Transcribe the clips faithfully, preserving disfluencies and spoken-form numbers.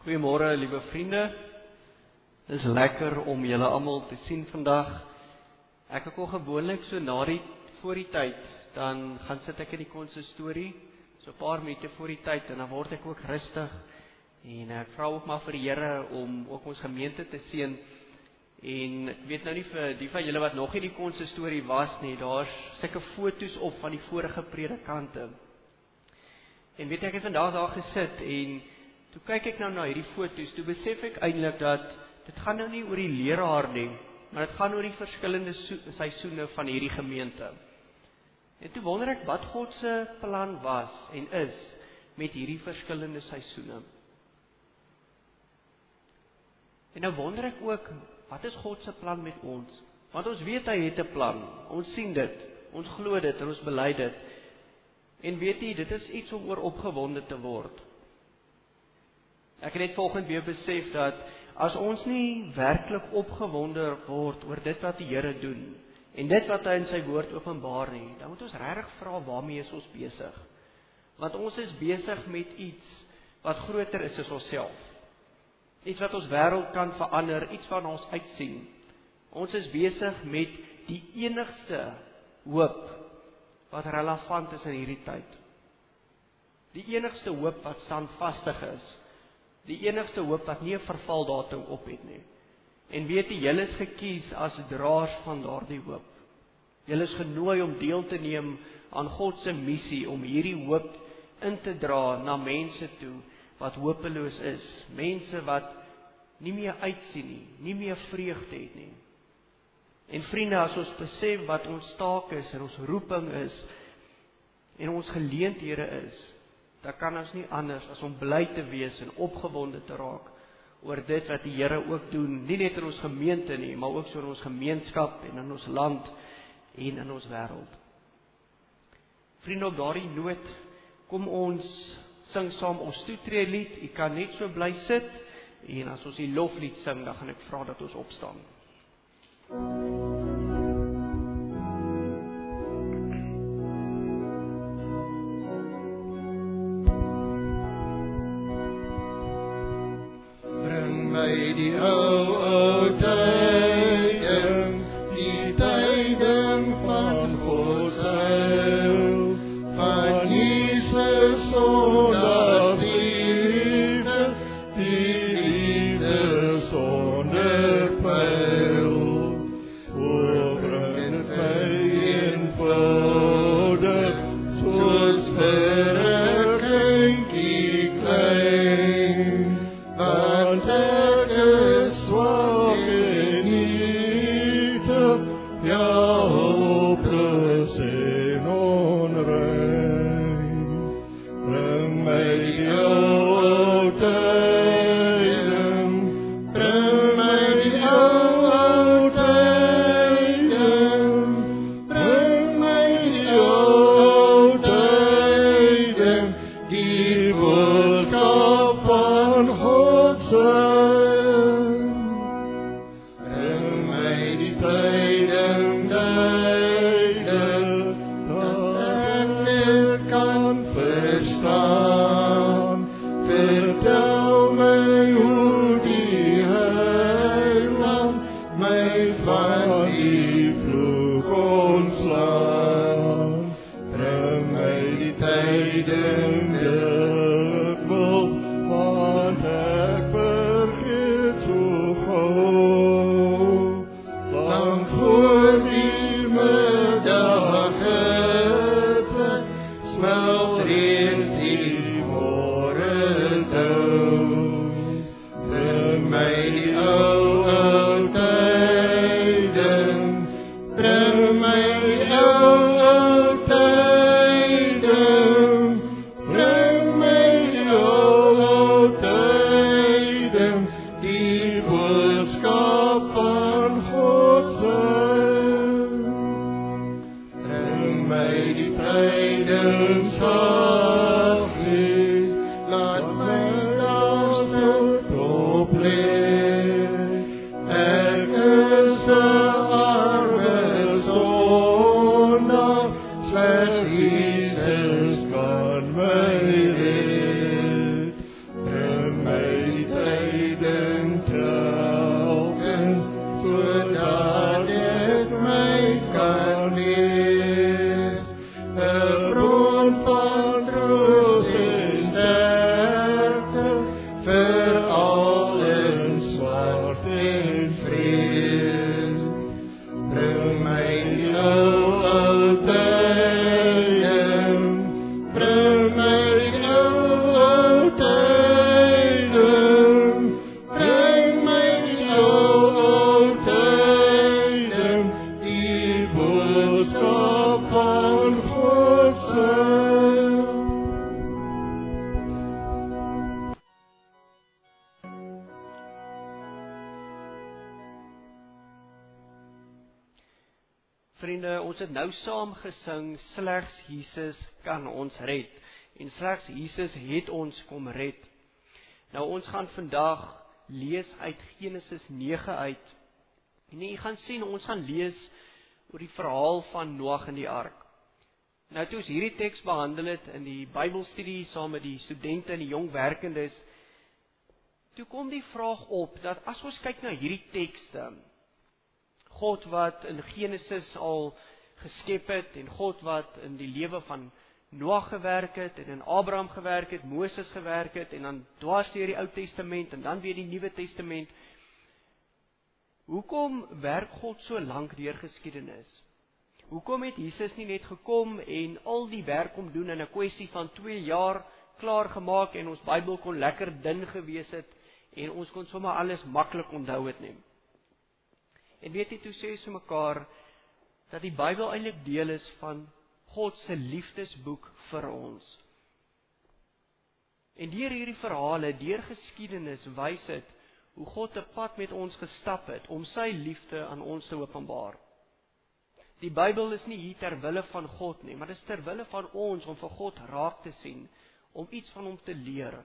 Goeiemôre, liewe vriende. Dit is lekker om julle almal te sien vandag. Ek ek al gewoonlik so na die voor die tyd, dan gaan sit ek in die konsistorie, so 'n paar minute voor die tyd, en dan word ek ook rustig. En ek vra ook maar vir die Here om ook ons gemeente te seën. En ek weet nou nie vir die van julle wat nog nie die konsistorie was nie, daar's sulke foto's op van die vorige predikante. En weet ek het vandag daar gesit en toe kyk ek nou na hierdie foto's, toe besef ek eintlik dat dit gaan nou nie oor die leraar nie, maar dit gaan oor die verskillende seisoene van hierdie gemeente. En toe wonder ek wat God se plan was en is met hierdie verskillende seisoene. En nou wonder ek ook, wat is God se plan met ons? Want ons weet hy het 'n plan, ons sien dit, ons glo dit en ons bely dit. En weet jy, dit is iets om oor opgewonde te word. Ek het net volgende weer besef dat as ons nie werklik opgewonde word oor dit wat die Here doen en dit wat hy in sy woord openbaar nie, dan moet ons regtig vra waarmee is ons besig? Want ons is besig met iets wat groter is as onsself. Iets wat ons wêreld kan verander, iets wat ons uitsien. Ons is besig met die enigste hoop wat relevant is in hierdie tyd. Die enigste hoop wat standvastig is. Die enigste hoop wat nie 'n vervaldatum op het nie. En weet jy, julle is gekies as draers van daardie hoop. Julle is genooi om deel te neem aan God se missie om hierdie hoop in te dra na mense toe wat hopeloos is. Mense wat nie meer uitsien nie, nie meer vreugde het nie. En vriende, as ons besef wat ons taak is en ons roeping is en ons geleenthede is, dan kan ons nie anders as om bly te wees en opgewonde te raak oor dit wat die Here ook doen, nie net in ons gemeente nie, maar ook so in ons gemeenskap en in ons land en in ons wêreld. Vriende, op daardie noot, kom ons sing saam ons toetreelied. U kan net so bly sit en as ons die loflied sing, dan gaan ek vra dat ons opstaan. Die ou, ou tijden, die tijden van Gods heil, van Jesus zonder liefde, die liefde zonder pijl. O, bring mij eenvoudig, soos vir 'n kindjie klein, want ek is swak en nietig, ja, hopeloos en onrein. Bring my die ou, ou tijden, bring my die ou, ou tijden, bring my die ou, ou tijden, die boodskap van God zijn. Bring my die tijden, tijden, dat ek dit kan verstaan. Vertel my hoe die Heiland my van die vloek ontslaan. Bring my die tijden, dikwels, want ek lyding telkens, sodat ek my kan lees. 'n bron van troost en sterkte, vir al in swart en vrees. Bring my die ou, ou tyding, bring my die ou, ou tyding, bring my die ou, ou tyding, die boodskap van God se. Vriende, ons het nou saam gesing, slegs Jesus kan ons red. En slegs Jesus het ons kom red. Nou ons gaan vandag lees uit Genesis nege uit. En jy gaan sien, ons gaan lees oor die verhaal van Noag en die ark. Nou toe ons hierdie teks behandel het in die Bybelstudie saam met die studente en die jong werkendes, toe kom die vraag op dat as ons kyk na hierdie tekste, God wat in Genesis al geskep het, en God wat in die lewe van Noag gewerk het, en in Abraham gewerk het, Moses gewerk het, en dan dwars deur die Ou Testament, en dan weer die Nuwe Testament. Hoekom werk God so lank deur geskiedenis? Hoekom het Jesus nie net gekom en al die werk kom doen in 'n kwessie van twee jaar klaar gemaak, en ons Bybel kon lekker dun gewees het, en ons kon sommer alles maklik onthou het nie? En weet jy, toe sê so mekaar, dat die Bybel eintlik deel is van God se liefdesboek vir ons. En deur hierdie verhale, deur geskiedenis, wys dit hoe God 'n pad met ons gestap het, om sy liefde aan ons te openbaar. Die Bybel is nie hier ter wille van God nie, maar dit is ter wille van ons, om vir God raak te sien, om iets van hom te leer.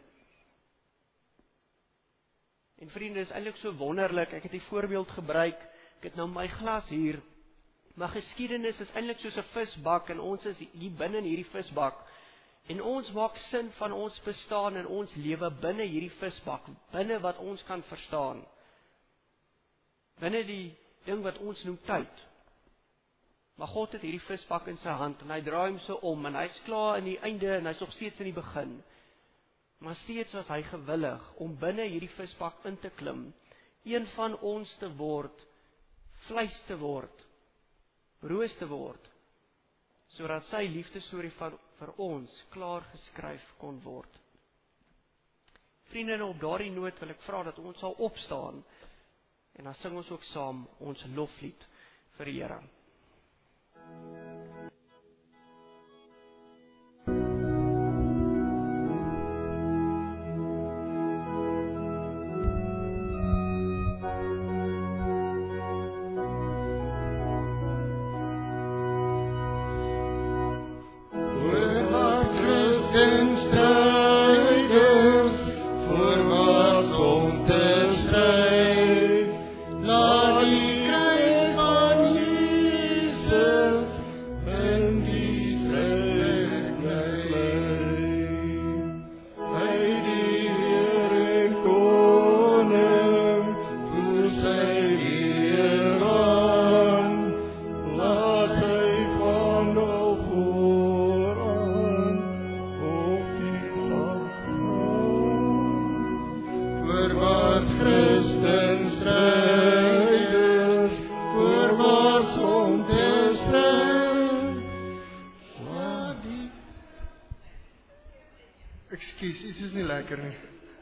En vriende, is eintlik so wonderlik, ek het die voorbeeld gebruik, ek het nou my glas hier, maar geskiedenis is eintlik soos 'n visbak, en ons is hier binne in hierdie visbak, en ons maak sin van ons bestaan in ons lewe binne hierdie visbak, binne wat ons kan verstaan, binne die ding wat ons noem tyd. Maar God het hierdie visbak in sy hand, en hy draai hom so om, en hy's klaar in die einde, en hy's nog steeds in die begin. Maar steeds was hy gewillig om binne hierdie visbak in te klim, een van ons te word, vleis te word, broos te word, sodat sy liefdesstorie vir, vir ons klaar geskryf kon word. Vriende, op daardie noot wil ek vra dat ons sal opstaan, en dan sing ons ook saam ons loflied vir die Here. Ekskuus, iets is nie lekker nie.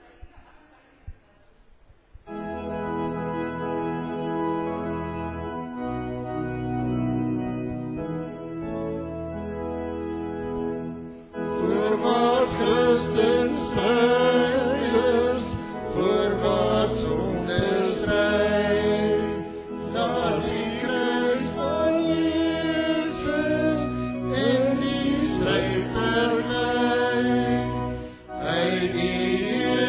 Voor wat Christen stryd is, voor wat sonde stryd, laat die kruis van Jesus in die stryd verlei. Hy die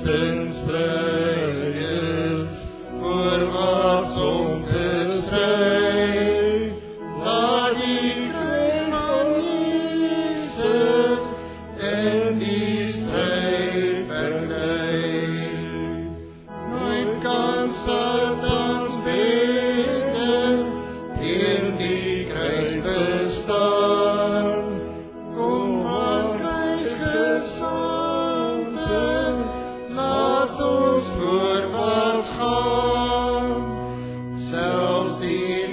Christen strijders, voorwaarts om te strijden. Laat die kruis van Jezus in die strijd verleiden. Nooit kan Satans beden in die kruis bestaan. Kom maar kruisgezanten, laat ons voorwaarts gaan. Zelfs die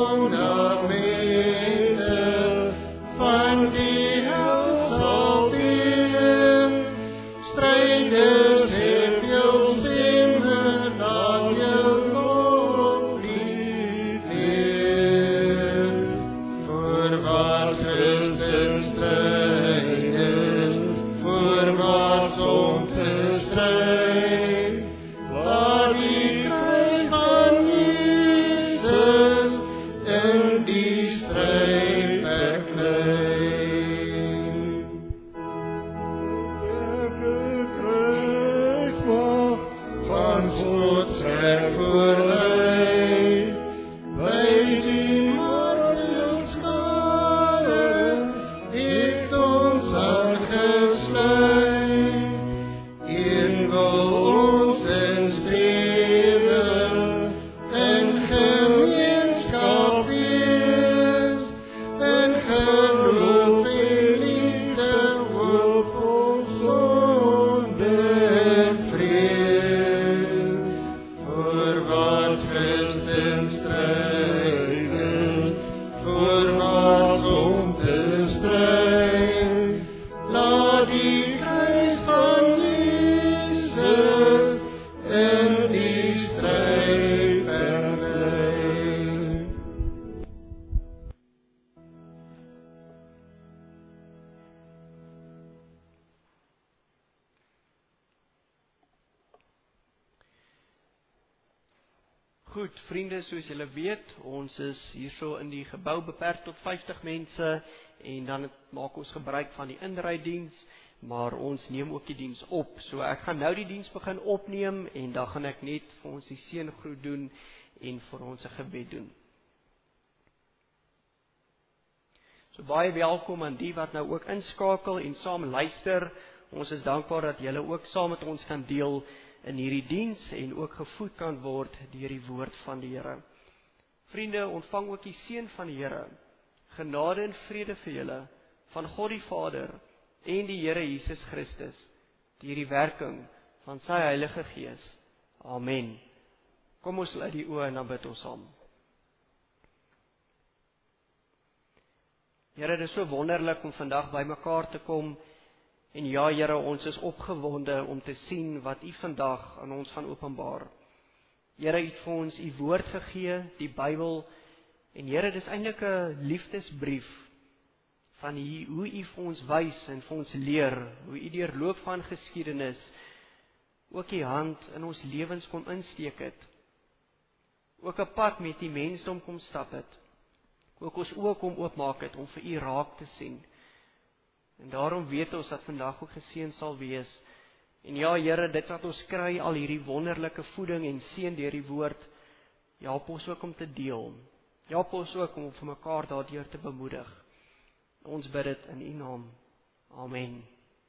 fundamenten van die hel zal bieden. Strijders, heb jou stemmen, laat je loplied neer. Voorwaarts Christen strijders, voorwaarts om te strijden. Laat die kruis van Jezus in die strijd verkleiden. Elke kruis mag van Gods werk voorbij. Bij die martelskade heeft ons aangesluit. Eén wil ons in streven en gemeenschap wees. En geloof in liefde, hoop vol zonde en vrees. Voorwaarts Christen strijders, voorwaarts om te strijden. Laat die kruis van Jezus in die strijd verleiden. Goed, vriende, soos julle weet, ons is hierso in die gebou beperk tot vyftig mense en dan maak ons gebruik van die inrydiens, maar ons neem ook die diens op. So ek gaan nou die diens begin opneem en dan gaan ek net vir ons die seëngroet doen en vir ons 'n gebed doen. So baie welkom aan die wat nou ook inskakel en saam luister. Ons is dankbaar dat julle ook saam met ons kan deel in hierdie diens en ook gevoed kan word deur die woord van die Here. Vriende, ontvang ook die seën van die Here. Genade en vrede vir julle van God die Vader en die Here Jesus Christus deur die werking van sy Heilige Gees. Amen. Kom ons sluit die oë en dan bid ons saam. Here, dit is so wonderlik om vandag by mekaar te kom. En ja, Here, ons is opgewonde om te sien wat U vandag aan ons gaan openbaar. Here, U het vir ons U woord gegee, die Bybel. En Here, dit is eintlik 'n liefdesbrief van U, hoe U vir ons wys en vir ons leer, hoe U deur loop van geskiedenis ook U hand in ons lewens kom insteek het. Ook 'n pad met die mensdom kom stap het. Ook ons oë kom oopmaak het om vir U raak te sien. En daarom weet ons dat vandag ook geseën sal wees. En ja, Here, dit wat ons kry, al hierdie wonderlike voeding en seën deur die woord, help ons ook om te deel. Help ons ook om vir mekaar daardeur te bemoedig. Ons bid dit in U naam. Amen.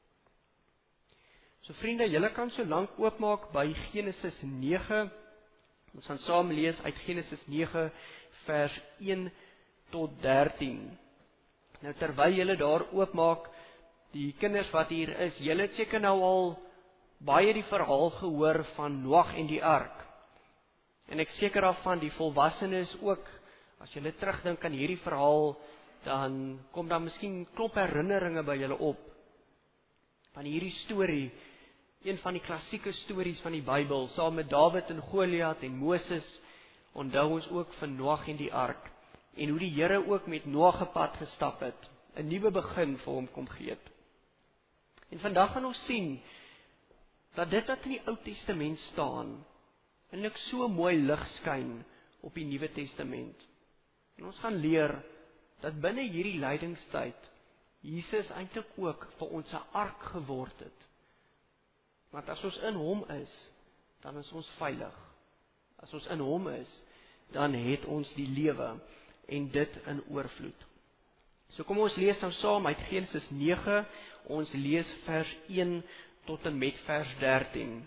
So vriende, julle kan so lank oopmaak by Genesis nege. Ons gaan saam lees uit Genesis nege vers een tot dertien. Nou terwyl julle daar oopmaak, die kinders wat hier is, julle het seker nou al baie die verhaal gehoor van Noag en die ark. En ek seker af van die volwassenes ook, as julle terugdink aan hierdie verhaal, dan kom daar miskien klop herinneringe by julle op. Van hierdie storie, een van die klassieke stories van die Bybel, saam met Dawid en Goliat en Moses, onthou ons ook van Noag en die ark. En hoe die Here ook met Noag op pad gestap het, 'n nuwe begin vir hom kom gee het. En vandag gaan ons sien dat dit wat in die Ou Testament staan, eintlik so mooi lig skyn op die Nuwe Testament. En ons gaan leer dat binne hierdie lydingstyd Jesus eintlik ook vir ons 'n ark geword het. Want as ons in hom is, dan is ons veilig. As ons in hom is, dan het ons die lewe en dit in oorvloed. So kom ons lees nou saam uit Genesis nege, ons lees vers een tot en met vers dertien.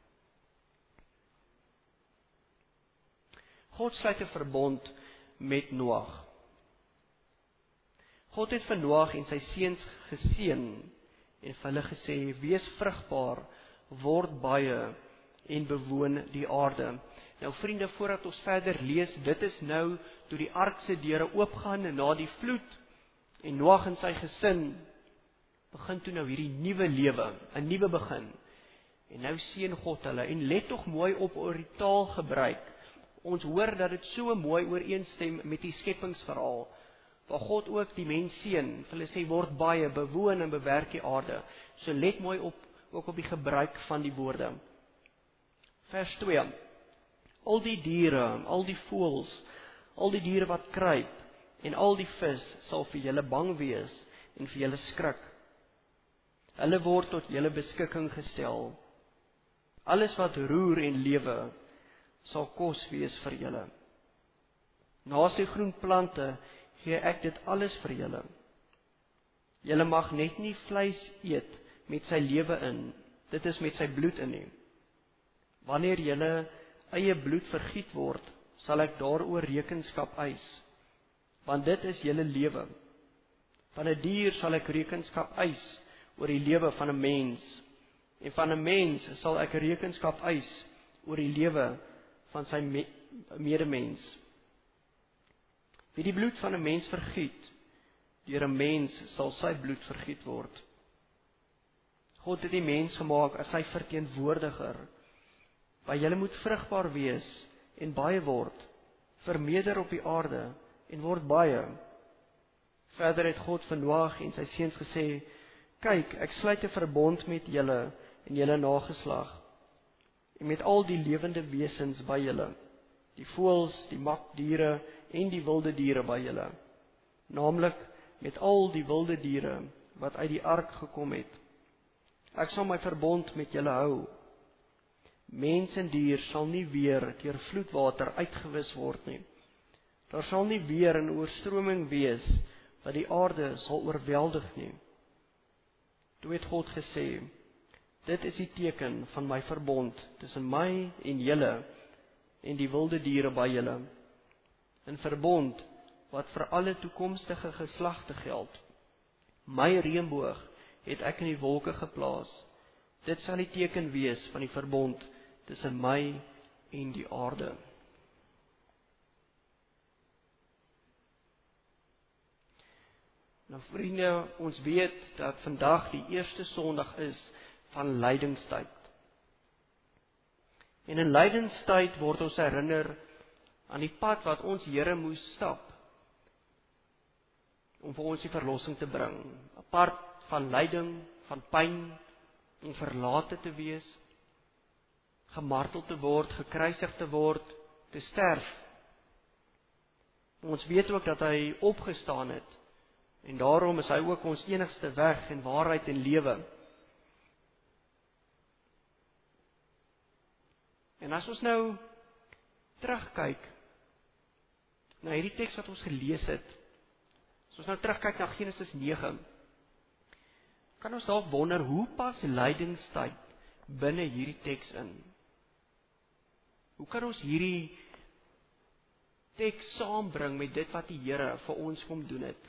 God sluit 'n verbond met Noag. God het vir Noag en sy seuns geseën en vir hulle gesê, wees vrugbaar, word baie en bewoon die aarde. Nou vriende, voordat ons verder lees, dit is nou toe die ark se deure oopgaan na die vloed en Noag en sy gesin begin toe nou hierdie nuwe lewe, 'n nuwe begin. En nou seën God hulle en let tog mooi op oor die taalgebruik. Ons hoor dat dit so mooi ooreenstem met die skepingsverhaal, waar God ook die mens seën, vir hulle sê word baie, bewoon en bewerk die aarde. So let mooi op ook op die gebruik van die woorde. Vers twee. Al die diere, al die voëls, al die diere wat kruip en al die vis sal vir julle bang wees en vir julle skrik. Hulle word tot julle beskikking gestel. Alles wat roer en lewe sal kos wees vir julle. Na sy groen plante gee ek dit alles vir julle. Julle mag net nie vleis eet met sy lewe in, dit is met sy bloed in nie. Wanneer julle eie bloed vergiet word, sal ek daaroor rekenskap eis, want dit is julle lewe. Van 'n dier sal ek rekenskap eis oor die lewe van 'n mens, en van 'n mens sal ek rekenskap eis oor die lewe van sy me medemens. Wie die bloed van 'n mens vergiet, deur 'n mens sal sy bloed vergiet word. God het die mens gemaak as sy verteenwoordiger. Waar julle moet vrugbaar wees en baie word, vermeerder op die aarde en word baie. Verder het God vir Noag en sy seuns gesê, kyk, ek sluit 'n verbond met julle en julle nageslag, en met al die lewende wesens by julle, die voëls, die makdiere en die wilde diere by julle, naamlik met al die wilde diere wat uit die ark gekom het. Ek sal my verbond met julle hou. Mens en dier sal nie weer deur vloedwater uitgewis word nie. Daar sal nie weer 'n oorstroming wees wat die aarde sal oorweldig nie. Toe het God gesê, dit is die teken van my verbond tussen my en julle en die wilde diere by julle. 'n Verbond wat vir alle toekomstige geslagte geld. My reënboog het ek in die wolke geplaas. Dit sal die teken wees van die verbond tussen my en die aarde. Nou vriende, ons weet dat vandag die eerste Sondag is van lydingstyd. En in lydingstyd word ons herinner aan die pad wat ons Here moes stap om vir ons die verlossing te bring. 'n Pad van lyding, van pyn, om verlate te wees, gemartel te word, gekruisig te word, te sterf. Ons weet ook dat hy opgestaan het, en daarom is hy ook ons enigste weg en waarheid en lewe. En as ons nou terugkyk na hierdie teks wat ons gelees het, as ons nou terugkyk na Genesis nege, kan ons dalk wonder, hoe pas lydingstyd binne hierdie teks in? Hoe kan ons hierdie teks saambring met dit wat die Here vir ons kom doen het?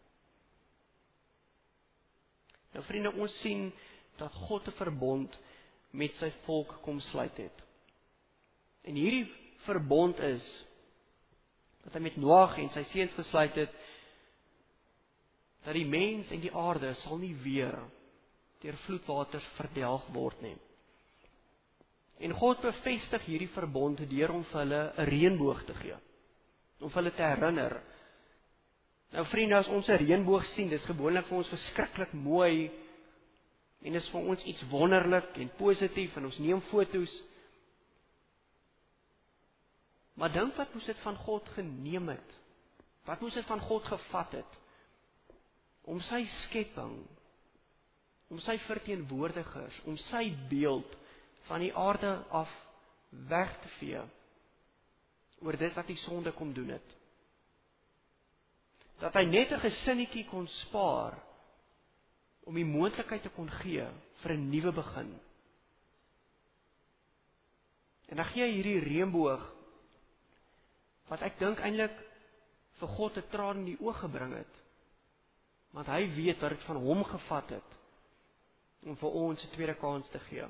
Nou vriende, ons sien dat God 'n verbond met sy volk kom sluit het. En hierdie verbond is dat hy met Noag en sy seuns gesluit het, dat die mens en die aarde sal nie weer deur vloedwaters verdelg word nie. En God bevestig hierdie verbond deur om vir hulle 'n reënboog te gee, om vir hulle te herinner. Nou vriende, as ons 'n reënboog sien, dis gewoonlik vir ons verskriklik mooi, en dis vir ons iets wonderlik en positief, en ons neem foto's. Maar dink wat moes dit van God geneem het? Wat moes dit van God gevat het? Om sy skepping, om sy verteenwoordigers, om sy beeld van die aarde af weg te vee, oor dit wat die sonde kom doen het. Dat hy net 'n gesinnetjie kon spaar, om die moontlikheid te kon gee, vir 'n nuwe begin. En dan gee hy hierdie reënboog, wat ek dink eintlik vir God 'n traan in die oë gebring het, want hy weet wat dit van hom gevat het, om vir ons 'n tweede kans te gee.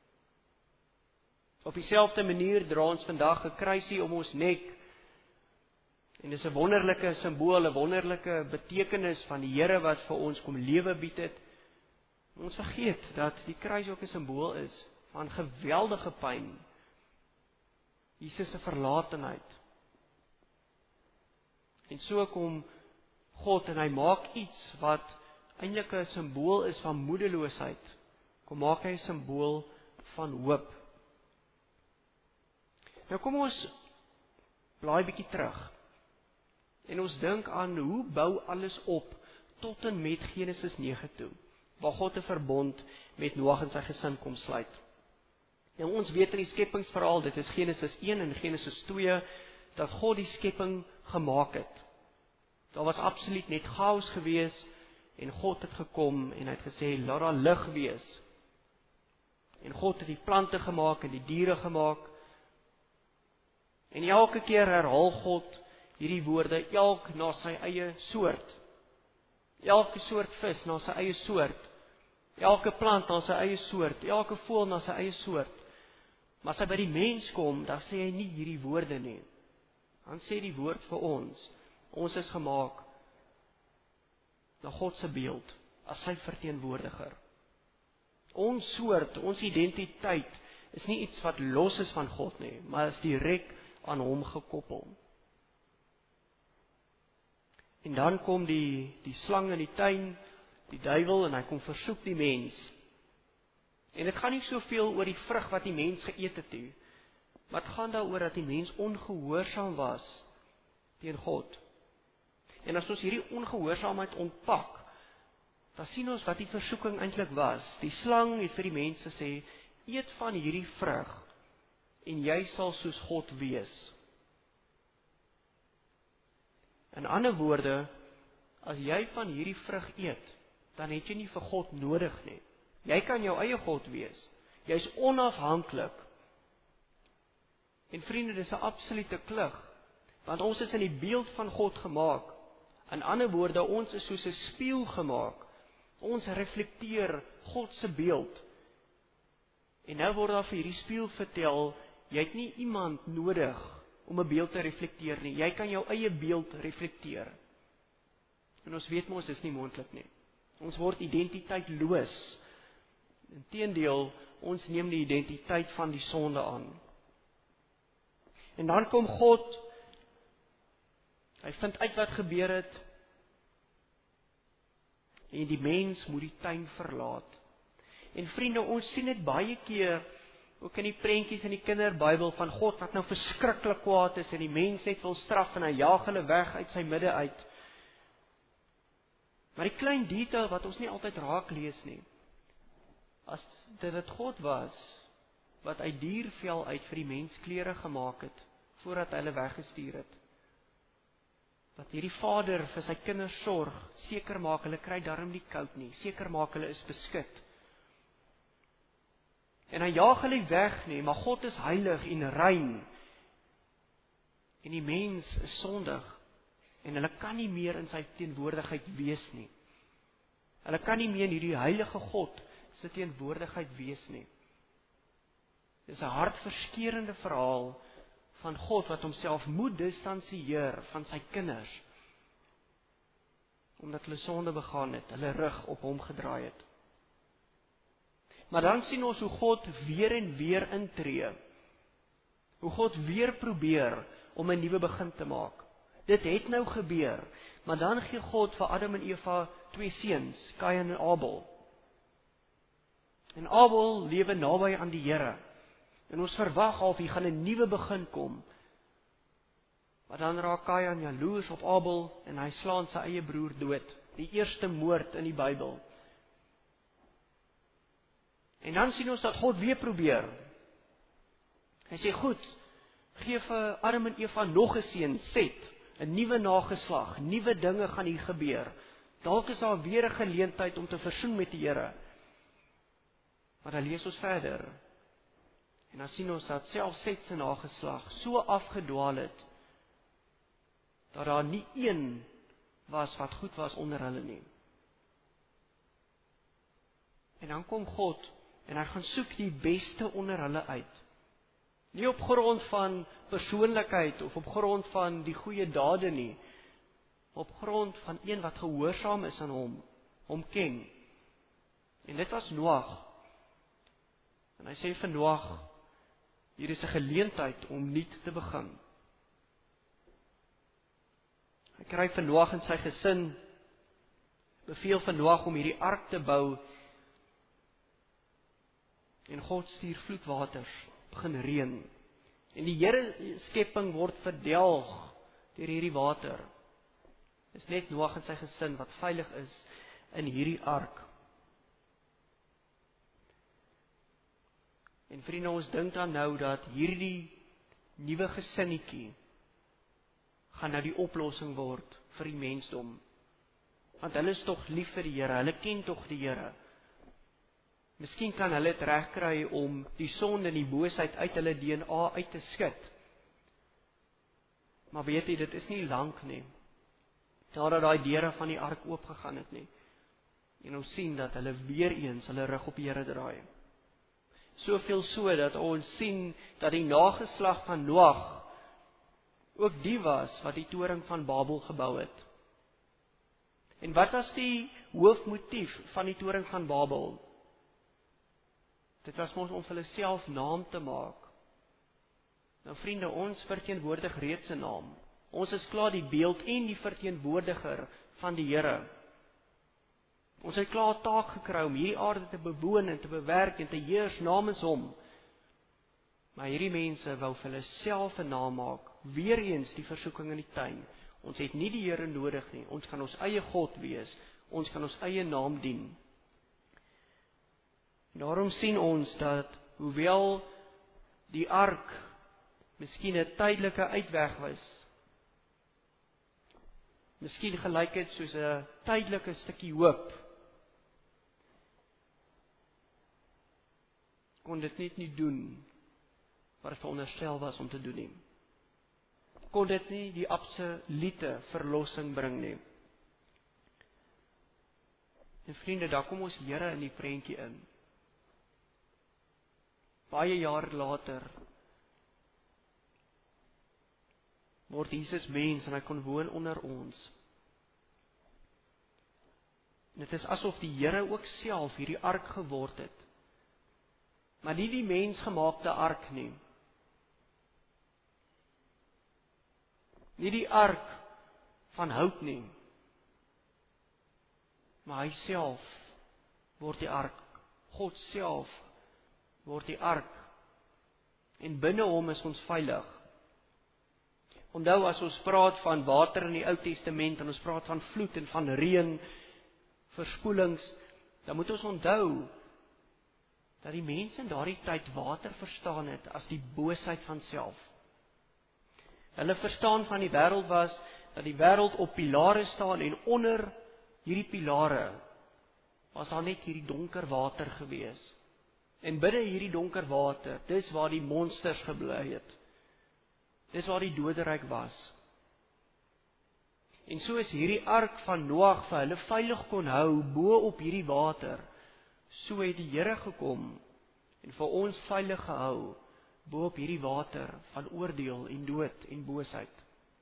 Op dieselfde manier dra ons vandag 'n kruisie om ons nek, en dis 'n wonderlike simbool, 'n wonderlike betekenis van die Here wat vir ons kom lewe bied het. Ons vergeet dat die kruis ook 'n simbool is van geweldige pyn, Jesus se verlatenheid. En so kom God en hy maak iets wat eintlik 'n simbool is van moedeloosheid, kom maak hy 'n simbool van hoop. Nou kom ons blaai bietjie terug. En ons dink aan hoe bou alles op tot en met Genesis nege toe, waar God 'n verbond met Noag en sy gesin kom sluit. Nou ons weet in die skepingsverhaal, dit is Genesis een en Genesis twee, dat God die skepping gemaak het. Daar was absoluut net chaos gewees, en God het gekom en hy het gesê, laat daar lig wees. En God het die plante gemaak en die diere gemaak. En elke keer herhaal God hierdie woorde, elk na sy eie soort. Elke soort vis na sy eie soort. Elke plant na sy eie soort. Elke voël na sy eie soort. Maar as hy by die mens kom, dan sê hy nie hierdie woorde nie. Dan sê die woord vir ons, ons is gemaak na God se beeld, as sy verteenwoordiger. Ons soort, ons identiteit, is nie iets wat los is van God nie, maar is direk aan hom gekoppel. En dan kom die, die slang in die tuin, die duiwel, en hy kom versoek die mens. En dit gaan nie soveel oor die vrug wat die mens geëet het toe, maar dit gaan daaroor dat die mens ongehoorsaam was teen God. En as ons hierdie ongehoorsaamheid ontpak, dan sien ons wat die versoeking eintlik was. Die slang het vir die mens gesê, eet van hierdie vrug, en jy sal soos God wees. In ander woorde, as jy van hierdie vrug eet, dan het jy nie vir God nodig nie. Jy kan jou eie God wees. Jy is onafhanklik. En vriende, dis 'n absolute klug, want ons is in die beeld van God gemaak. In ander woorde, ons is soos 'n spieël gemaak. Ons reflekteer God se beeld. En nou word daar vir hierdie spieël vertel, jy het nie iemand nodig om 'n beeld te reflekteer nie. Jy kan jou eie beeld reflekteer. En ons weet mos, dis nie moontlik nie. Ons word identiteitloos. Inteendeel, ons neem die identiteit van die sonde aan. En dan kom God, hy vind uit wat gebeur het, en die mens moet die tuin verlaat. En vriende, ons sien dit baie keer, ook in die prentjies in die kinderbybel, van God wat nou verskriklik kwaad is, en die mens net wil straf, en hy jaag hulle weg uit sy midde uit. Maar die klein detail wat ons nie altyd raak lees nie, as dit het God was, wat uit diervel uit vir die mens klere gemaak het, voordat hy hulle weggestuur het. Dat hierdie vader vir sy kinders sorg, seker maak, hulle kry darm nie koud nie, seker maak hulle is beskik. En hy jaag hulle weg nie, maar God is heilig en rein. En die mens is sondig, en hulle kan nie meer in sy teenwoordigheid wees nie. Hulle kan nie meer in hierdie heilige God sy teenwoordigheid wees nie. Dit is 'n hartverskeurende verhaal van God wat homself moet distansieer van sy kinders, omdat hulle sonde begaan het, hulle rug op hom gedraai het. Maar dan sien ons hoe God weer en weer intree, hoe God weer probeer om 'n nuwe begin te maak. Dit het nou gebeur, maar dan gee God vir Adam en Eva twee seuns, Kain en Abel. En Abel lewe naby aan die Here. En ons verwag al, hier gaan 'n nuwe begin kom. Maar dan raak Kain jaloers op Abel en hy slaan sy eie broer dood. Die eerste moord in die Bybel. En dan sien ons dat God weer probeer. Hy sê, goed, gee vir Adam en Eva nog 'n seun, Set, 'n nuwe nageslag, nuwe dinge gaan hier gebeur. Dalk is daar weer 'n geleentheid om te versoen met die Here. Maar dan lees ons verder. En dan sien ons dat selfs Set se nageslag so afgedwaal het, dat daar nie een was wat goed was onder hulle nie. En dan kom God, en hy gaan soek die beste onder hulle uit. Nie op grond van persoonlikheid, of op grond van die goeie dade nie, op grond van een wat gehoorsaam is aan hom, hom ken. En dit was Noag. En hy sê vir Noag, hier is 'n geleentheid om nuut te begin. Hy kry vir Noag en sy gesin, beveel vir Noag om hierdie ark te bou, en God stuur vloedwaters, begin reën. En die Here skepping word verdelg deur hierdie water. Dis net Noag en sy gesin wat veilig is in hierdie ark. En vriende, ons dink dan nou dat hierdie nuwe gesinnetjie gaan nou die oplossing word vir die mensdom. Want hulle is tog lief vir die Here, hulle ken tog die Here. Miskien kan hulle dit regkry om die sonde en die boosheid uit hulle D N A uit te skud. Maar weet jy, dit is nie lank nie. Nadat daai deure van die ark oopgegaan het nie. En ons sien dat hulle weer eens hulle rug op die Here draai. Soveel so dat ons sien dat die nageslag van Noag ook die was wat die toring van Babel gebou het. En wat was die hoofmotief van die toring van Babel? Dit was ons om vir hulle self naam te maak. Nou vriende, ons verteenwoordig reeds 'n naam. Ons is klaar die beeld en die verteenwoordiger van die Here. Ons het klaar 'n taak gekry om hierdie aarde te bewoon en te bewerk en te heers namens hom. Maar hierdie mense wou vir hulle self 'n naam maak. Weereens die versoeking in die tuin. Ons het nie die Here nodig nie. Ons kan ons eie God wees. Ons kan ons eie naam dien. Daarom sien ons dat, hoewel die ark miskien 'n tydelike uitweg was, miskien gelyk het soos 'n tydelike stukkie hoop, kon dit net nie doen wat veronderstel was om te doen nie. Kon dit nie die absolute verlossing bring nie. En vriende, daar kom ons Here in die prentjie in. Baie jare later word Jesus mens en hy kon woon onder ons. En dit is asof die Here ook self hierdie ark geword het. Maar nie die mensgemaakte ark nie. Nie die ark van hout nie. Maar hy self word die ark. God self word die ark. En binne hom is ons veilig. Onthou, as ons praat van water in die Ou Testament en ons praat van vloed en van reën, verspoelings, dan moet ons onthou dat die mense in daardie tyd water verstaan het as die boosheid van self. Hulle verstaan van die wêreld was dat die wêreld op pilare staan en onder hierdie pilare was daar net hierdie donker water gewees. En binne hierdie donker water, dis waar die monsters gebly het. Dis waar die doderyk was. En so is hierdie ark van Noag vir hulle veilig kon hou bo op hierdie water. So het die Here gekom en vir ons veilig gehou bo op hierdie water van oordeel en dood en boosheid.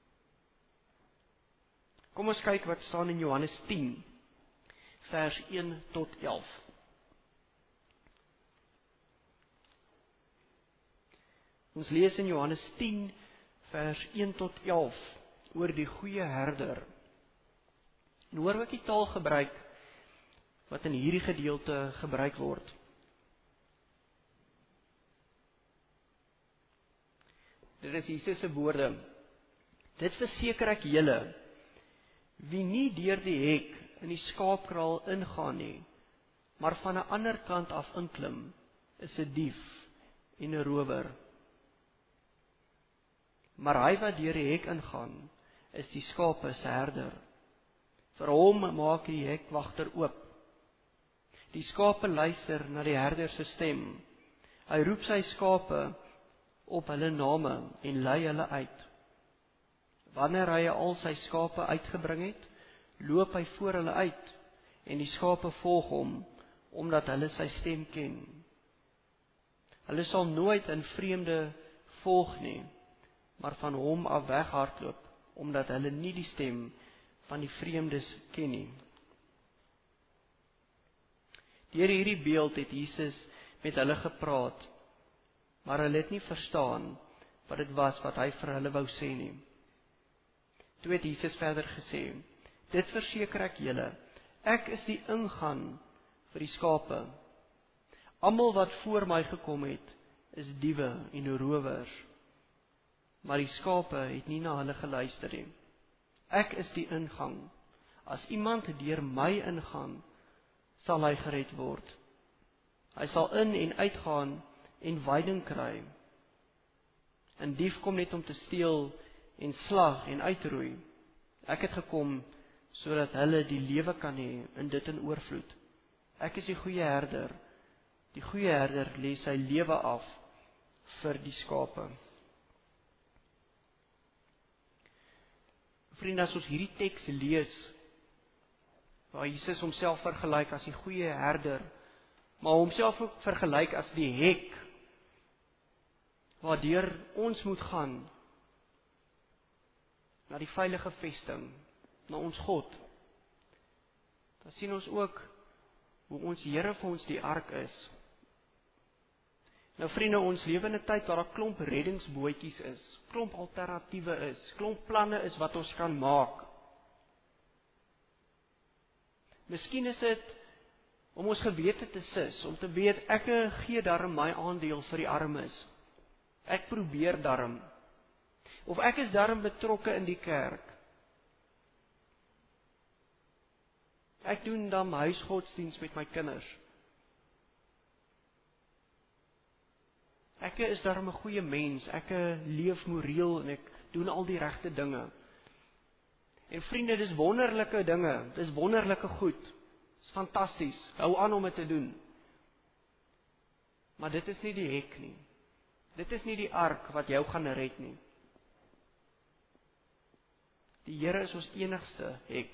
Kom ons kyk wat staan in Johannes tien, vers een tot elf. Ons lees in Johannes tien, vers een tot elf, oor die goeie herder. En hoor wat die taal gebruik, wat in hierdie gedeelte gebruik word. Dit is Jesus se woorde. Dit verseker ek julle, wie nie deur die hek in die skaapkraal ingaan nie, maar van 'n ander kant af inklim, is 'n dief en 'n rower. Maar hy wat deur die hek ingaan, is die skape se herder. Vir hom maak die hekwagter oop. Die skape luister na die herder se stem. Hy roep sy skape op hulle name en lei hulle uit. Wanneer hy al sy skape uitgebring het, loop hy voor hulle uit, en die skape volg hom, omdat hulle sy stem ken. Hulle sal nooit 'n vreemde volg nie, maar van hom af weghardloop, omdat hulle nie die stem van die vreemdes ken nie. Deur hierdie beeld het Jesus met hulle gepraat, maar hulle het nie verstaan wat dit was wat hy vir hulle wou sê nie. Toe het Jesus verder gesê, dit verseker ek julle, ek is die ingang vir die skape. Almal wat voor my gekom het, is diewe en rowers, maar die skape het nie na hulle geluister nie. Ek is die ingang. As iemand deur my ingaan, sal hy gered word. Hy sal in en uitgaan en veiding kry. 'n Dief kom net om te steel en slag en uitroei. Ek het gekom sodat hulle die lewe kan hê in dit in oorvloed. Ek is die goeie herder. Die goeie herder lê sy lewe af vir die skape. Vriende, as ons hierdie teks lees, waar Jesus homself vergelyk as die goeie herder, maar homself ook vergelyk as die hek, waardeur ons moet gaan, na die veilige vesting, na ons God. Dan sien ons ook, hoe ons Here vir ons die ark is. Nou vriende, ons lewe in 'n tyd waar daar klomp reddingsbootjies is, klomp alternatiewe is, klomp planne is wat ons kan maak. Miskien is dit om ons gewete te sis, om te weet, ek gee darm my aandeel vir die armes. Ek probeer darm. Of ek is darm betrokke in die kerk. Ek doen dan huisgodsdiens met my kinders. Ek is darm 'n goeie mens, ek leef moreel en ek doen al die regte dinge. En vriende, dis wonderlike dinge, dis wonderlike goed. Dis fantasties, hou aan om dit te doen. Maar dit is nie die hek nie. Dit is nie die ark wat jou gaan red nie. Die Here is ons enigste hek.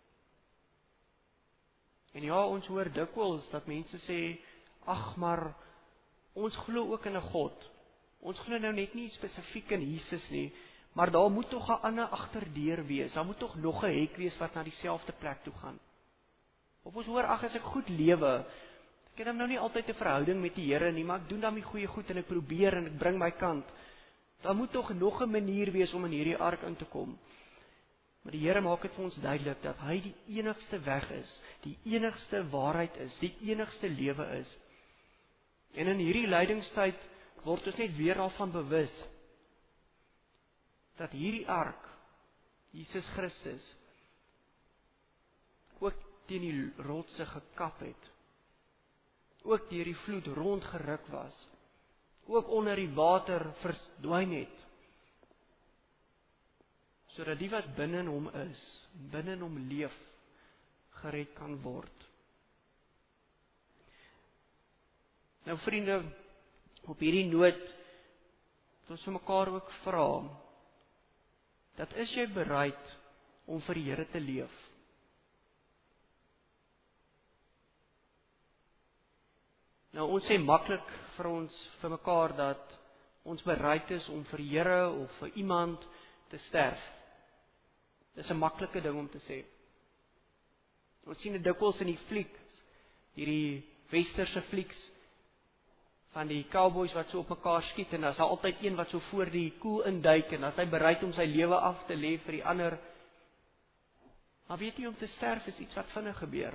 En ja, ons hoor dikwels dat mense sê, ag maar, ons glo ook in 'n God. Ons glo nou net nie spesifiek in Jesus nie, maar daar moet tog 'n ander agterdeur wees. Daar moet tog nog 'n hek wees wat na dieselfde plek toe gaan. Of ons hoor, ag as ek goed lewe, ek het dan nou nie altyd 'n verhouding met die Here nie, maar ek doen dan my goeie goed en ek probeer en ek bring my kant. Daar moet tog nog 'n manier wees om in hierdie ark in te kom. Maar die Here maak dit vir ons duidelik dat hy die enigste weg is, die enigste waarheid is, die enigste lewe is. En in hierdie lydingstyd word ons net weer daarvan bewus dat hierdie ark, Jesus Christus, ook teen die rotse gekap het, ook deur die vloed rondgeruk was, ook onder die water verdwyn het, sodat die wat binne hom is, binne hom leef, gered kan word. Nou vriende, op hierdie noot, het ons vir mekaar ook vra, dat is jy bereid om vir die Here te leef? Nou ons sê maklik vir ons, vir mekaar, dat ons bereid is om vir die Here of vir iemand te sterf. Dis 'n maklike ding om te sê. Ons sien dit dikwels in die flieks, hierdie westerse flieks, van die cowboys wat so op mekaar skiet, en dan is daar altyd een wat so voor die koel induik, en dan is hy bereid om sy lewe af te lê vir die ander. Maar weet jy, om te sterf is iets wat vinnig gebeur.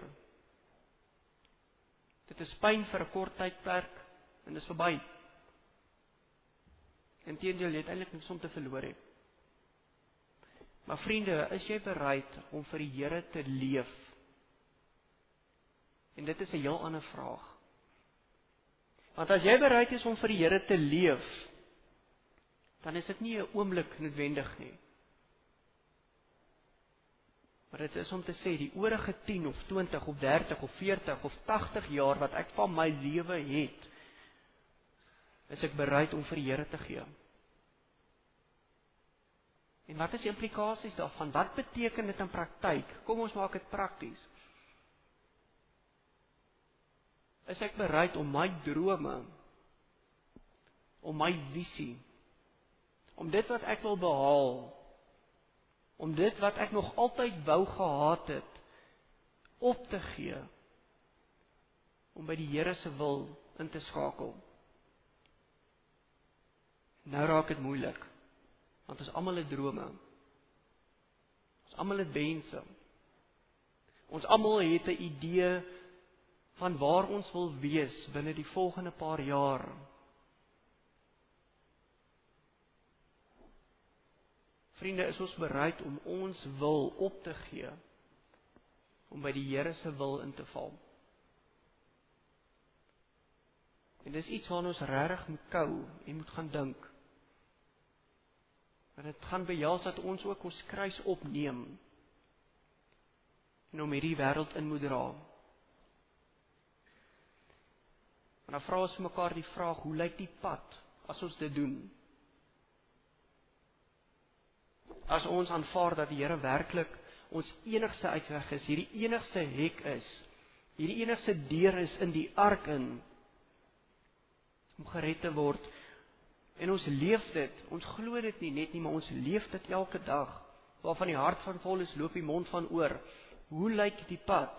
Dit is pyn vir 'n kort tydperk, en dis verby. Inteendeel, jy het eintlik niks om te verloor hê. Maar vriende, is jy bereid om vir die Here te leef? En dit is 'n heel ander vraag. Want as jy bereid is om vir die Here te leef, dan is dit nie 'n oomblik noodwendig nie. Maar dit is om te sê, die oorige tien of twintig of dertig of veertig of tagtig jaar wat ek van my lewe het, is ek bereid om vir die Here te gee. En wat is die implikasies daarvan? Wat beteken dit in praktyk? Kom ons maak dit prakties. Is ek bereid om my drome, om my visie, om dit wat ek wil behaal, om dit wat ek nog altyd wou gehad het, op te gee, om by die Here se wil in te skakel. Nou raak dit moeilik, want ons almal het drome, ons almal het wense, ons almal het 'n idee van waar ons wil wees binne die volgende paar jaar. Vriende, is ons bereid om ons wil op te gee, om by die Here se wil in te val? En dis iets waarna ons regtig moet kou en moet gaan dink. Want dit gaan behels dat ons ook ons kruis opneem en om hierdie wêreld in moet dra. En dan vra ons mekaar die vraag, hoe lyk die pad as ons dit doen? As ons aanvaar dat die Here werklik ons enigste uitweg is, hierdie enigste hek is, hierdie enigste deur is in die ark in, om gered te word, en ons leef dit, ons glo dit nie net nie, maar ons leef dit elke dag, waarvan die hart van vol is, loop die mond van oor. Hoe lyk die pad?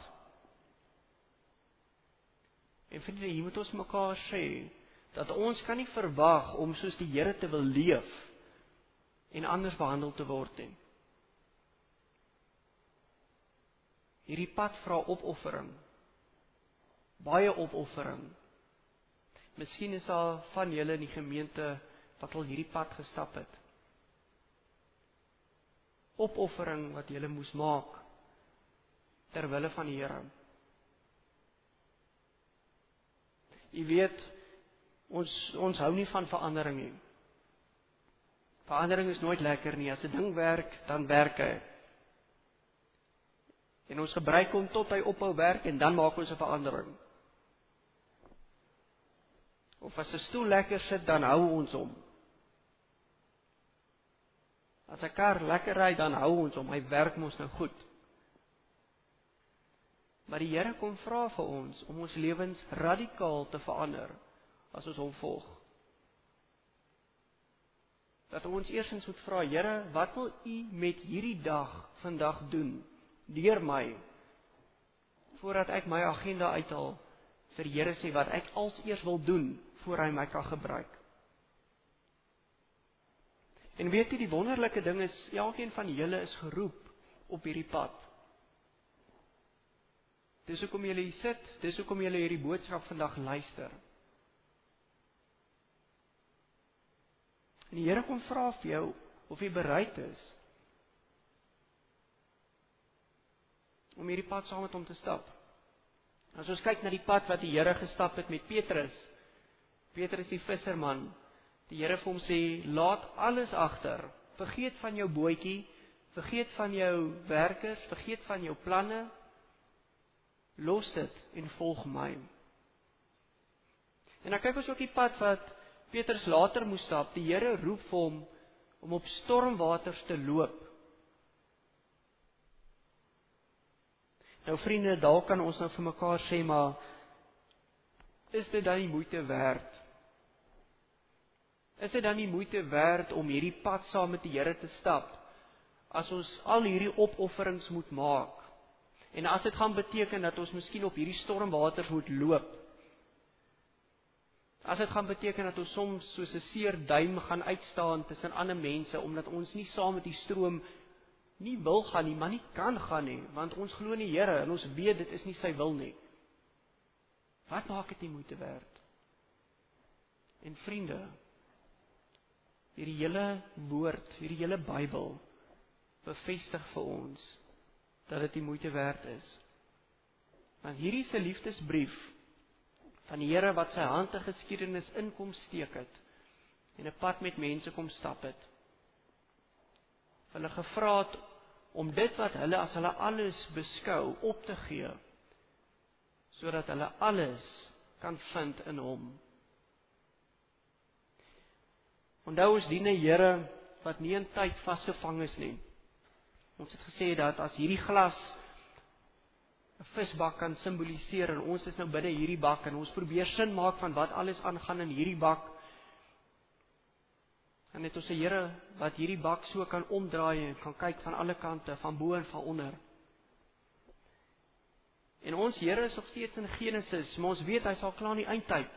En vriende, hier moet ons mekaar sê, dat ons kan nie verwag om soos die Here te wil leef, en anders behandel te word nie. Hierdie pad vra opoffering, baie opoffering. Miskien is daar van julle in die gemeente wat al hierdie pad gestap het. Opoffering wat julle moes maak ter wille van die Here. Jy weet, ons ons hou nie van verandering nie. Verandering is nooit lekker nie. As 'n ding werk, dan werk hy. En ons gebruik hom tot hy ophou werk en dan maak ons 'n verandering. Of as 'n stoel lekker sit, dan hou ons hom. As 'n kar lekker ry, dan hou ons hom. Hy werk mos nou goed. Maar die Here kom vra vir ons om ons lewens radikaal te verander as ons hom volg. Dat ons eerstens moet vra, Here, wat wil U met hierdie dag vandag doen deur my, voordat ek my agenda uithaal vir die Here sê wat ek als eers wil doen voor hy my kan gebruik. En weet jy, die wonderlike ding is, elkeen van julle is geroep op hierdie pad. Dis hoekom julle hier sit, dis hoekom julle hierdie boodskap vandag luister. En die Here kom vra vir jou of jy bereid is om hierdie pad saam met hom te stap. As ons kyk na die pad wat die Here gestap het met Petrus, Petrus die visserman, die Here vir hom sê, laat alles agter, vergeet van jou bootjie, vergeet van jou werkers, vergeet van jou planne, los dit en volg my. En dan kyk ons ook die pad wat Petrus later moes stap. Die Here roep vir hom om op stormwaters te loop. Nou vriende, daar kan ons nou vir mekaar sê, maar is dit dan die moeite werd? Is dit dan die moeite werd om hierdie pad saam met die Here te stap, as ons al hierdie opofferings moet maak? En as dit gaan beteken dat ons miskien op hierdie stormwaters moet loop, as dit gaan beteken dat ons soms soos 'n seer duim gaan uitstaan tussen ander mense, omdat ons nie saam met die stroom nie wil gaan nie, maar nie kan gaan nie, want ons glo in die Here en ons weet dit is nie sy wil nie. Wat maak dit nie moeite werd? En vriende, hierdie hele woord, hierdie hele Bybel bevestig vir ons dat dit die moeite werd is. Want hierdie is 'n liefdesbrief van die Here wat sy hand in geskiedenis inkom steek het en 'n pad met mense kom stap het. Hulle gevra het om dit wat hulle as hulle alles beskou op te gee, sodat hulle alles kan vind in hom. Onthou ons dien 'n Here wat nie in tyd vasgevang is nie. Ons het gesê dat as hierdie glas 'n visbak kan simboliseer en ons is nou binne hierdie bak en ons probeer sin maak van wat alles aangaan in hierdie bak, en het ons 'n Here wat hierdie bak so kan omdraai en kan kyk van alle kante, van bo en van onder. En ons Here is nog steeds in Genesis, maar ons weet hy sal klaar in die eindtyd.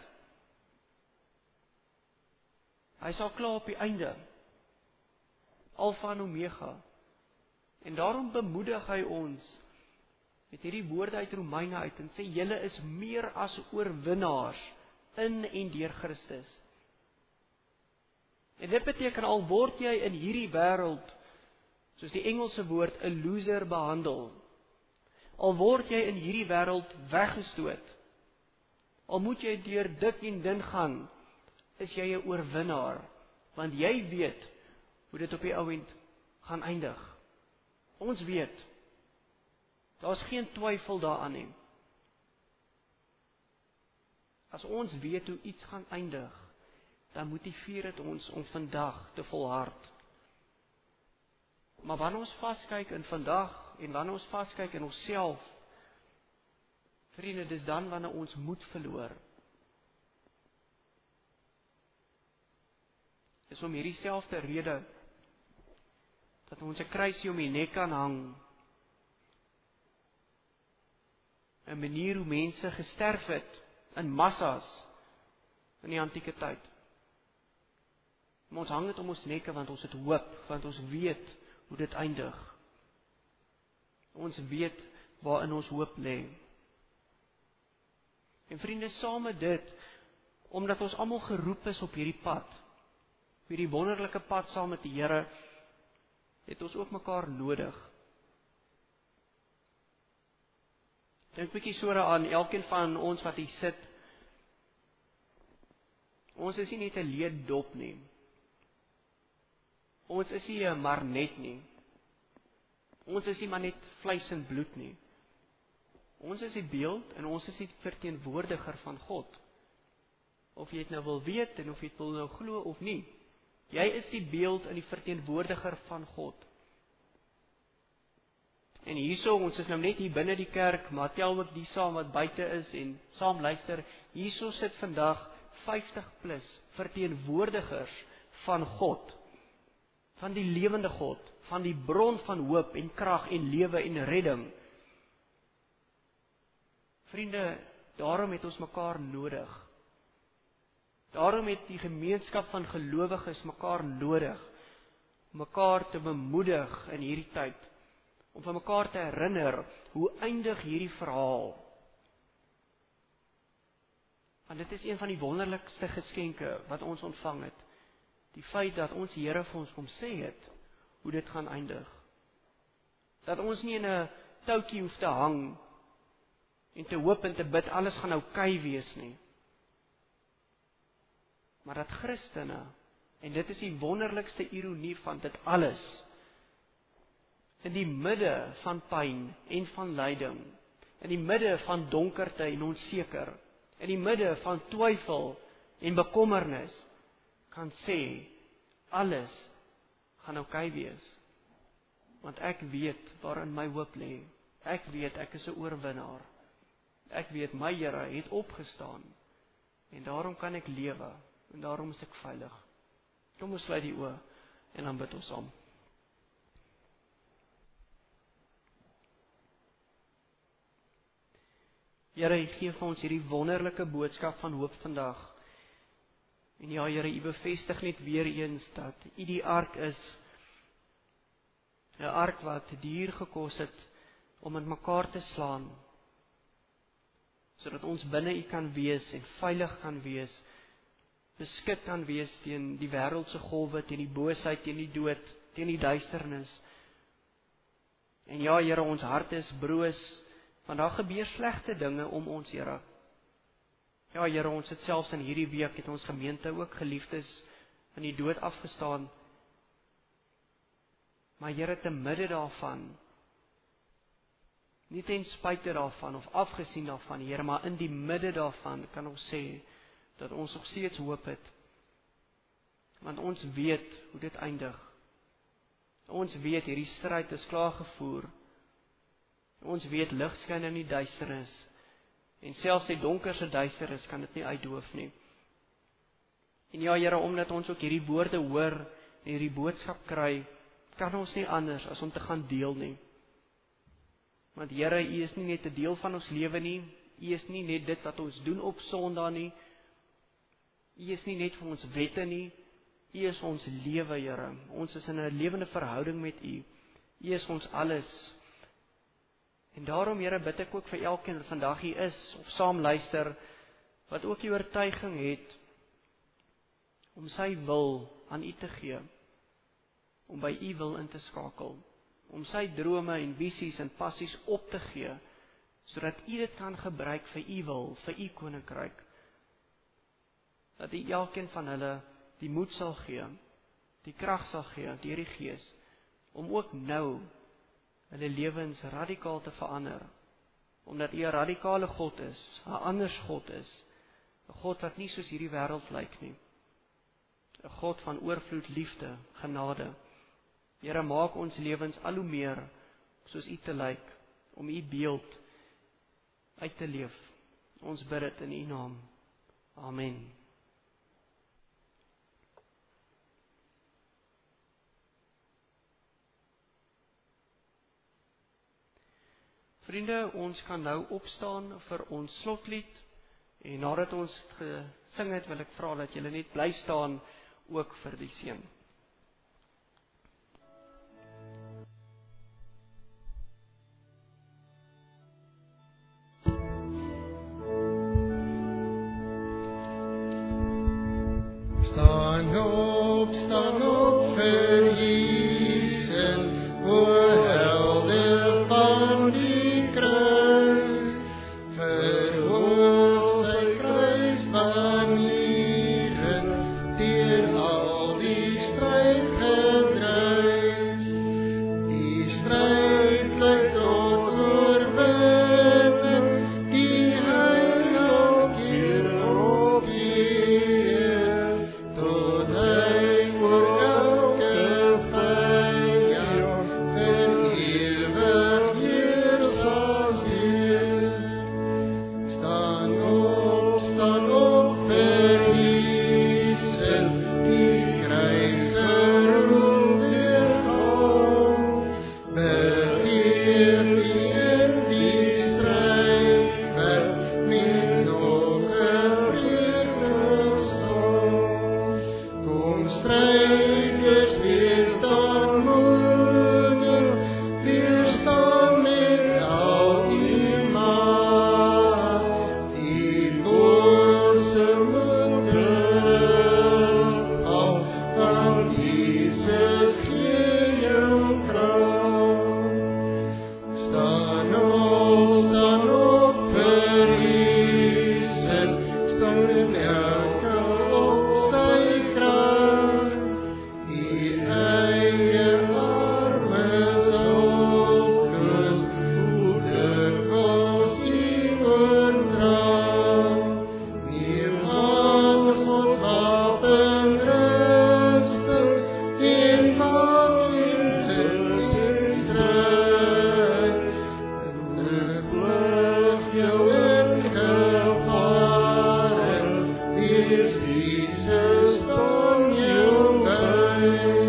Hy sal klaar op die einde. Alfa en Omega. En daarom bemoedig hy ons met hierdie woorde uit Romeine uit en sê julle is meer as oorwinnaars in en deur Christus. En dit beteken al word jy in hierdie wêreld, soos die Engelse woord 'n loser behandel. Al word jy in hierdie wêreld weggestoot. Al moet jy deur dik en dun gaan, is jy 'n oorwinnaar, want jy weet hoe dit op die ou end gaan eindig. Ons weet. Daar's geen twyfel daaraan nie. As ons weet hoe iets gaan eindig, dan motiveer dit ons om vandag te volhard. Maar wanneer ons vaskyk in vandag en wanneer ons vaskyk in onsself, vriende, dis dan wanneer ons moed verloor. Dis om hierdie selfde rede dat ons 'n kruisie om die nek kan hang. 'n manier hoe mense gesterf het in massas in die antieke tyd. Maar ons hang dit om ons nekke want ons het hoop, want ons weet hoe dit eindig. Ons weet waarin ons hoop lê. En vriende, saam met dit, omdat ons almal geroep is op hierdie pad, op hierdie wonderlike pad saam met die Here, het ons ook mekaar nodig. Dink bietjie so daaraan, elkeen van ons wat hier sit, ons is nie net 'n leeddop nie. Ons is nie maar net nie. Ons is nie maar net vleis en bloed nie. Ons is die beeld en ons is die verteenwoordiger van God. Of jy dit nou wil weet en of jy dit wil nou glo of nie. Jy is die beeld en die verteenwoordiger van God. En hierso, ons is nou net hier binne die kerk, maar tel ook die saam wat buite is en saam luister. Hierso sit vandag vyftig plus verteenwoordigers van God. Van die lewende God, van die bron van hoop en krag en lewe en redding. Vriende, daarom het ons mekaar nodig. Daarom het die gemeenskap van gelowiges mekaar nodig, om mekaar te bemoedig in hierdie tyd, om van mekaar te herinner, hoe eindig hierdie verhaal. Want dit is een van die wonderlikste geskenke wat ons ontvang het. Die feit dat ons Here vir ons kom sê het, hoe dit gaan eindig. Dat ons nie in 'n touwtjie hoef te hang, en te hoop en te bid, alles gaan oukei wees nie. Maar dat Christene, en dit is die wonderlikste ironie van dit alles, in die midde van pyn en van lyding, in die midde van donkerte en onseker, in die midde van twyfel en bekommernis, kan sê, alles gaan oukei wees. Want ek weet waarin my hoop lê. Ek weet ek is 'n oorwinnaar. Ek weet my Here het opgestaan. En daarom kan ek lewe. En daarom is ek veilig. Kom ons sluit die oë en dan bid ons saam. Here, U gee vir ons hierdie wonderlike boodskap van hoop vandag. En ja, Here, U bevestig net weer eens dat U die ark is. 'n Ark wat duur gekos het om in mekaar te slaan, sodat ons binne U kan wees en veilig kan wees, beskik kan wees teen die wêreldse golwe, teen die boosheid, teen die dood, teen die duisternis. En ja, Here, ons harte is broos Want daar gebeur slegte dinge om ons, Here. Ja, Here, ons het selfs in hierdie week, het ons gemeente ook geliefdes in die dood afgestaan. Maar Here, te midde daarvan, nie ten spyte daarvan, of afgesien daarvan, Here, maar in die midde daarvan, kan ons sê, dat ons nog steeds hoop het. Want ons weet hoe dit eindig. Ons weet, hierdie stryd is klaar gevoer. Ons weet, lig skyn in die duisternis. En selfs die donkerste duisternis kan dit nie uitdoof nie. En ja, Here, omdat ons ook hierdie woorde hoor, en hierdie boodskap kry, kan ons nie anders as om te gaan deel nie. Want Here, U is nie net 'n deel van ons lewe nie, U is nie net dit wat ons doen op Sondag nie, U is nie net vir ons wette nie, U is ons lewe, Here. Ons is in 'n lewende verhouding met U. U is ons alles. En daarom, Here, bid ek ook vir elkeen wat vandag hier is, of saam luister, wat ook die oortuiging het, om sy wil aan U te gee, om by U wil in te skakel, om sy drome en visies en passies op te gee, sodat U dit kan gebruik vir U wil, vir U koninkryk. Dat U elkeen van hulle die moed sal gee, die krag sal gee, deur die Gees, om ook nou hulle lewens radikaal te verander, omdat U 'n radikale God is, 'n anders God is, 'n God wat nie soos hierdie wêreld lyk nie, 'n God van oorvloed liefde, genade. Here, maak ons lewens al hoe meer soos U te lyk, om U beeld uit te leef. Ons bid dit in U naam. Amen. Vriende, ons kan nou opstaan vir ons slotlied, en nadat ons gesing het, wil ek vra dat julle net bly staan, ook vir die seën. Staan op, staan op vir Jesus, o helde van die kruis, verhoog sy kruisbanieren, deur al die stryd gedruis. Die stryd lei tot oorwinning, die heiland keer op keer, tot hy oor elke vyand vir ewig heer sal heer. Staan op, staan op vir Jesus, die kruis geroep weergaan. Begeer nie in die stryd, wat met nog 'n vreugdesong. Kom stryders, wees dan moedig, weerstaan met al die maat, die bose moet terug af, want Jesus gee jou krag. Staan op, staan op vir Jesus, staan elke op sy krag. Die eie armes hulpeloos, hoe dikwels U oordra. Neem aan Gods wapenrusting, en maak intussen stryd. Druk lig jou in gevaren, wees Jesus staan jou by.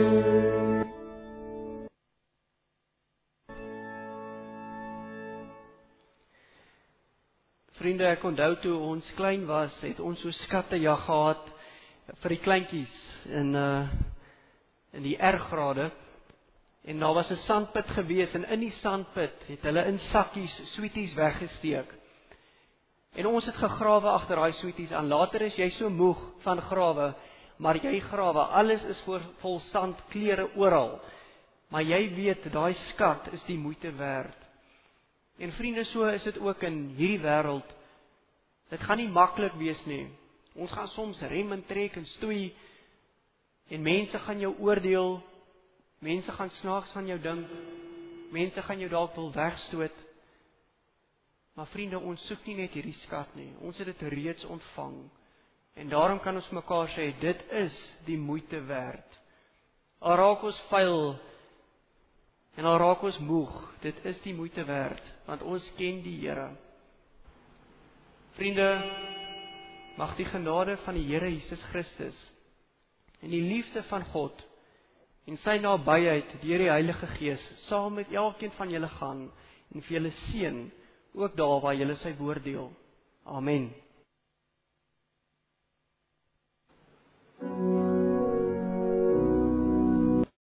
Vriende, ek onthou toe ons klein was, het ons so skattejag gehad vir die kleintjies in uh, in die R-grade. En daar was 'n sandput gewees, en in die sandput het hulle in sakkies sweeties weggesteek. En ons het gegrawe agter daai sweeties aan. Later is jy so moeg van grawe, maar jy grawe, alles is voor, vol sand, klere oral. Maar jy weet, daai skat is die moeite werd. En vriende, so is dit ook in hierdie wêreld. Dit gaan nie maklik wees nie. Ons gaan soms rem en trek en stoei, en mense gaan jou oordeel, mense gaan snaaks van jou dink, mense gaan jou dalk wil wegstoot. Maar vriende, ons soek nie net hierdie skat nie, ons het dit reeds ontvang. En daarom kan ons mekaar sê, dit is die moeite werd. Al raak ons vuil, en al raak ons moeg, dit is die moeite werd, want ons ken die Here. Vriende, mag die genade van die Here Jesus Christus, en die liefde van God, en sy nabyheid deur die Heilige Gees, saam met elkeen van julle gaan, en vir julle seën, ook daar waar julle sy woord deel. Amen.